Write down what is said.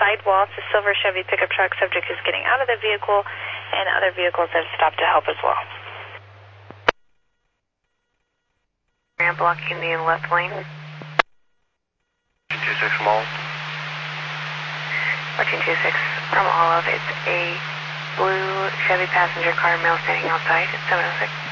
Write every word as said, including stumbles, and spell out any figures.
sidewall. It's a silver Chevy pickup truck. Subject is getting out of the vehicle, and other vehicles have stopped to help as well. I'm blocking the left lane. two six from Olive. fourteen two six from Olive. It's a blue Chevy passenger car, male standing outside at seven oh six.